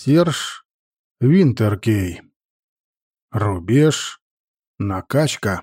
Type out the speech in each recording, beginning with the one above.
Серж Винтеркей. Рубеж. Накачка.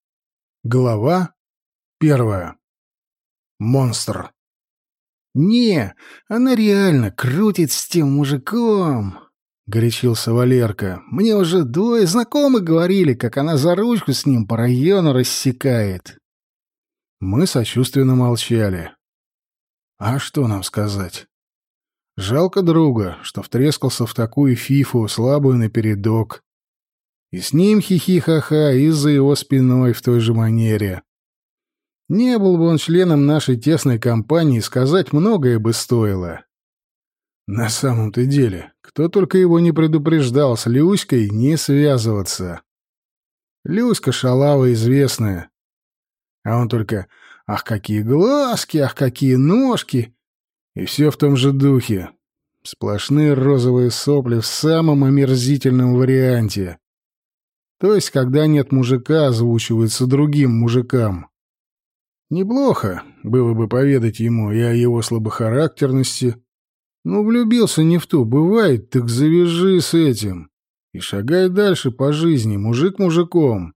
Глава 1. Монстр. «Не, она реально крутит с тем мужиком», — горячился Валерка. «Мне уже двое знакомых говорили, как она за ручку с ним по району рассекает». Мы сочувственно молчали. А что нам сказать? Жалко друга, что втрескался в такую фифу, слабую напередок. И с ним хихи-ха-ха, и за его спиной в той же манере. Не был бы он членом нашей тесной компании, сказать многое бы стоило. На самом-то деле, кто только его не предупреждал с Люськой не связываться. Люська шалава известная. А он только «ах, какие глазки, ах, какие ножки!» И все в том же духе. Сплошные розовые сопли в самом омерзительном варианте. То есть, когда нет мужика, озвучивается другим мужикам. Неплохо было бы поведать ему и о его слабохарактерности. Но влюбился не в ту, бывает, так завяжи с этим. И шагай дальше по жизни, мужик мужиком.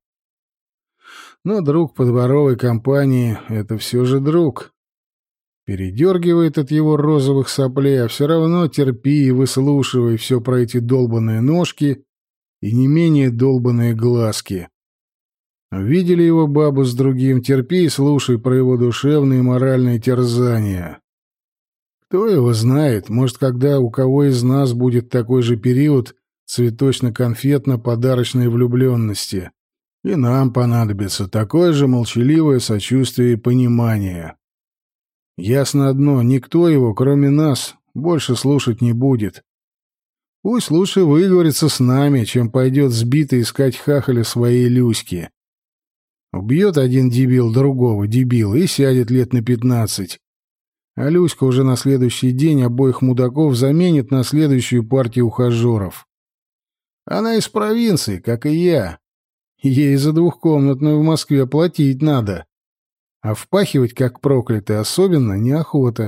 Но друг по дворовой компании — это все же друг. Передергивает от его розовых соплей, а все равно терпи и выслушивай все про эти долбаные ножки и не менее долбаные глазки. Видели его бабу с другим, терпи и слушай про его душевные и моральные терзания. Кто его знает, может, когда у кого из нас будет такой же период цветочно-конфетно-подарочной влюбленности, и нам понадобится такое же молчаливое сочувствие и понимание. Ясно одно, никто его, кроме нас, больше слушать не будет. Пусть лучше выговорится с нами, чем пойдет сбито искать хахаля своей Люськи. Убьет один дебил другого дебила и сядет лет на 15. А Люська уже на следующий день обоих мудаков заменит на следующую партию ухажеров. Она из провинции, как и я. Ей за двухкомнатную в Москве платить надо. А впахивать, как проклятый, особенно неохота.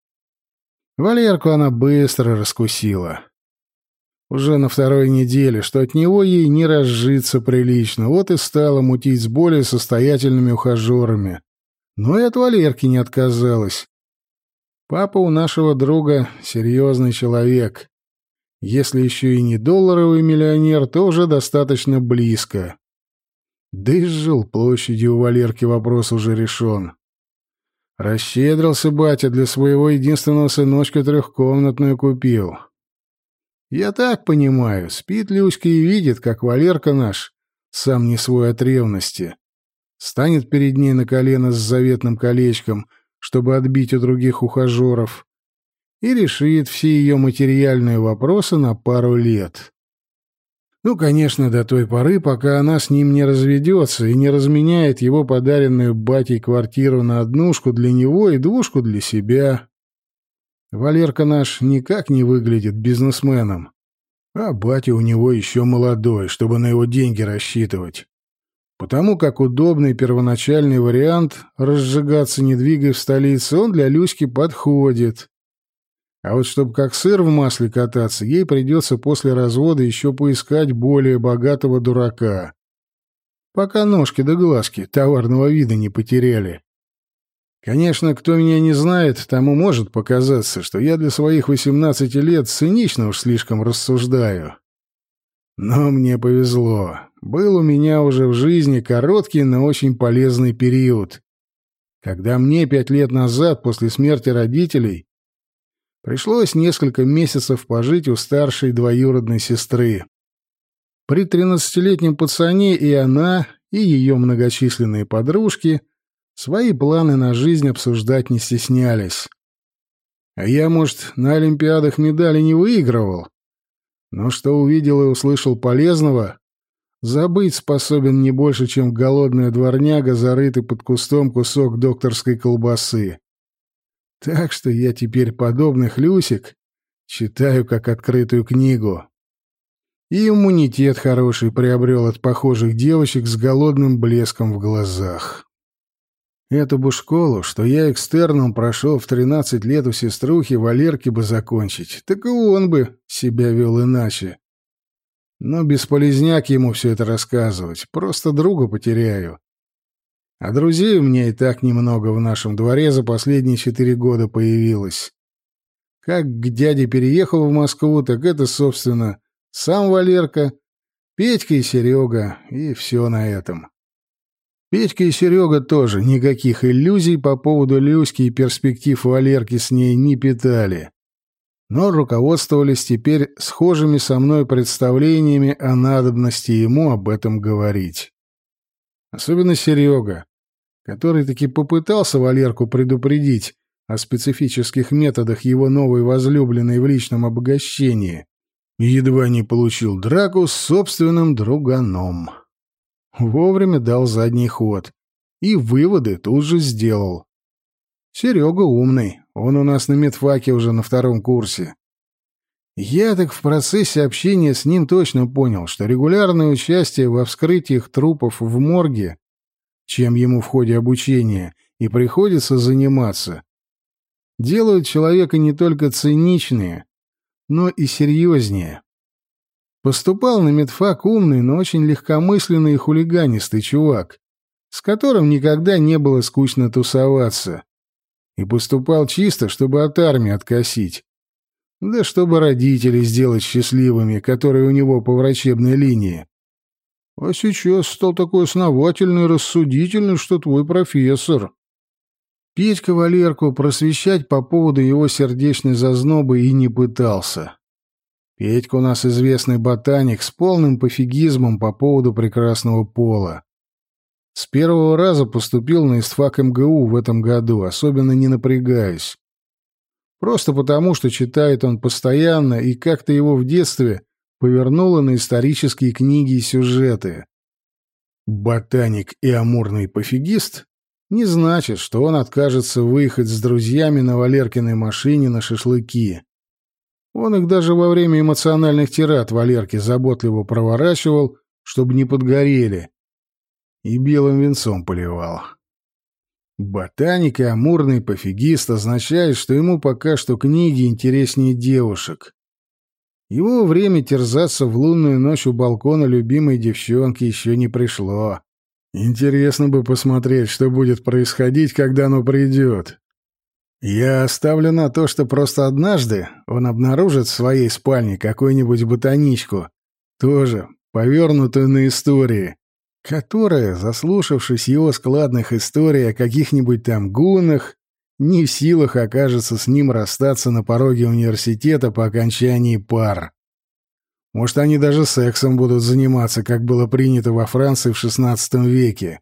Валерку она быстро раскусила. Уже на второй неделе, что от него ей не разжиться прилично, вот и стала мутить с более состоятельными ухажерами. Но и от Валерки не отказалась. Папа у нашего друга серьезный человек. Если еще и не долларовый миллионер, то уже достаточно близко. Да и с жилплощадью у Валерки вопрос уже решен. Расщедрился батя, для своего единственного сыночка трехкомнатную купил. Я так понимаю, спит Люська и видит, как Валерка наш, сам не свой от ревности, станет перед ней на колено с заветным колечком, чтобы отбить у других ухажеров, и решит все ее материальные вопросы на пару лет. Ну, конечно, до той поры, пока она с ним не разведется и не разменяет его подаренную батей квартиру на однушку для него и двушку для себя. Валерка наш никак не выглядит бизнесменом, а батя у него еще молодой, чтобы на его деньги рассчитывать. Потому как удобный первоначальный вариант разжигаться не двигая в столице, он для Люськи подходит. А вот чтобы как сыр в масле кататься, ей придется после развода еще поискать более богатого дурака. Пока ножки да глазки товарного вида не потеряли. Конечно, кто меня не знает, тому может показаться, что я для своих 18 лет цинично уж слишком рассуждаю. Но мне повезло. Был у меня уже в жизни короткий, но очень полезный период. Когда мне 5 лет назад, после смерти родителей, пришлось несколько месяцев пожить у старшей двоюродной сестры. При 13-летнем пацане и она, и ее многочисленные подружки свои планы на жизнь обсуждать не стеснялись. А я, может, на олимпиадах медали не выигрывал, но что увидел и услышал полезного, забыть способен не больше, чем голодная дворняга, зарытый под кустом кусок докторской колбасы. Так что я теперь подобных Люсик читаю как открытую книгу. И иммунитет хороший приобрел от похожих девочек с голодным блеском в глазах. Эту бы школу, что я экстерном прошел в 13 лет у сеструхи, Валерке бы закончить, так и он бы себя вел иначе. Но бесполезняк ему все это рассказывать, просто друга потеряю. А друзей у меня и так немного в нашем дворе за последние 4 года появилось. Как к дяде переехал в Москву, так это, собственно, сам Валерка, Петька и Серега, и все на этом. Петька и Серега тоже никаких иллюзий по поводу Люськи и перспектив Валерки с ней не питали, но руководствовались теперь схожими со мной представлениями о надобности ему об этом говорить. Особенно Серега, который таки попытался Валерку предупредить о специфических методах его новой возлюбленной в личном обогащении и едва не получил драку с собственным друганом. Вовремя дал задний ход и выводы тут же сделал. Серега умный, он у нас на медфаке уже на 2-м курсе. Я так в процессе общения с ним точно понял, что регулярное участие во вскрытиях трупов в морге, чем ему в ходе обучения и приходится заниматься, делают человека не только циничнее, но и серьезнее. Поступал на медфак умный, но очень легкомысленный и хулиганистый чувак, с которым никогда не было скучно тусоваться. И поступал чисто, чтобы от армии откосить. Да чтобы родителей сделать счастливыми, которые у него по врачебной линии. А сейчас стал такой основательный, рассудительный, что твой профессор. Петька Валерку просвещать по поводу его сердечной зазнобы и не пытался. Петька у нас известный ботаник с полным пофигизмом по поводу прекрасного пола. С первого раза поступил на ИСТФАК МГУ в этом году, особенно не напрягаясь. Просто потому, что читает он постоянно, и как-то его в детстве повернуло на исторические книги и сюжеты. Ботаник и амурный пофигист не значит, что он откажется выехать с друзьями на Валеркиной машине на шашлыки. Он их даже во время эмоциональных тирад Валерке заботливо проворачивал, чтобы не подгорели, и белым венцом поливал. Ботаник и амурный пофигист означает, что ему пока что книги интереснее девушек. Его время терзаться в лунную ночь у балкона любимой девчонки еще не пришло. Интересно бы посмотреть, что будет происходить, когда оно придет. Я ставлю на то, что просто однажды он обнаружит в своей спальне какую-нибудь ботаничку, тоже повернутую на истории, которая, заслушавшись его складных историй о каких-нибудь там гуннах, не в силах окажется с ним расстаться на пороге университета по окончании пар. Может, они даже сексом будут заниматься, как было принято во Франции в XVI веке.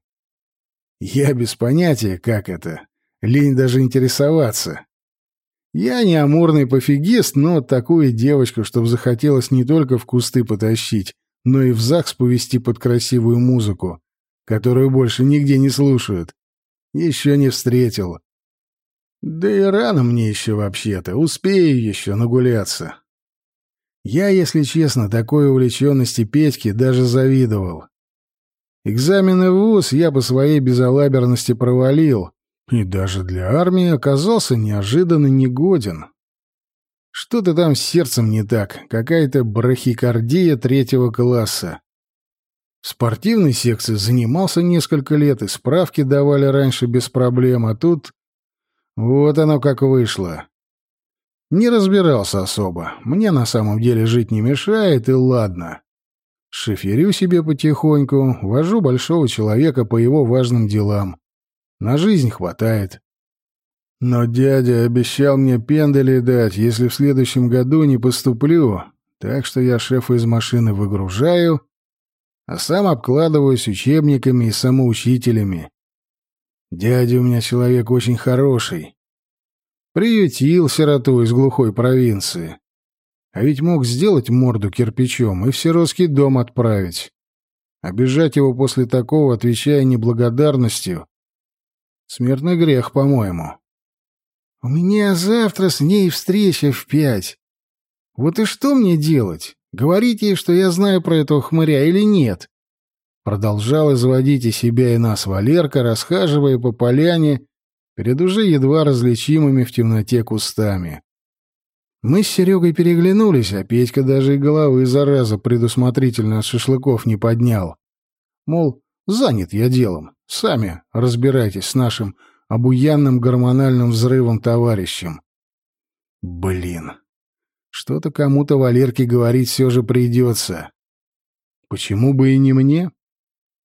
Я без понятия, как это. Лень даже интересоваться. Я не амурный пофигист, но такую девочку, чтобы захотелось не только в кусты потащить, но и в ЗАГС повести под красивую музыку, которую больше нигде не слушают, еще не встретил. Да и рано мне еще вообще-то, успею еще нагуляться. Я, если честно, такой увлеченности Петьки даже завидовал. Экзамены в вуз я по своей безалаберности провалил, и даже для армии оказался неожиданно негоден. Что-то там с сердцем не так, какая-то брахикардия 3-го класса. В спортивной секции занимался несколько лет, и справки давали раньше без проблем, а тут вот оно как вышло. Не разбирался особо, мне на самом деле жить не мешает, и ладно. Шоферю себе потихоньку, вожу большого человека по его важным делам. На жизнь хватает. Но дядя обещал мне пендали дать, если в следующем году не поступлю, так что я шефа из машины выгружаю, а сам обкладываюсь учебниками и самоучителями. Дядя у меня человек очень хороший. Приютил сироту из глухой провинции. А ведь мог сделать морду кирпичом и в сиротский дом отправить. Обижать его после такого, отвечая неблагодарностью, смертный грех, по-моему. У меня завтра с ней встреча в 5. Вот и что мне делать? Говорить ей, что я знаю про этого хмыря или нет? Продолжал изводить и себя, и нас Валерка, расхаживая по поляне перед уже едва различимыми в темноте кустами. Мы с Серегой переглянулись, а Петька даже и головы, зараза, предусмотрительно от шашлыков не поднял. Мол, занят я делом, сами разбирайтесь с нашим обуянным гормональным взрывом товарищем. Блин, что-то кому-то Валерке говорить все же придется. Почему бы и не мне?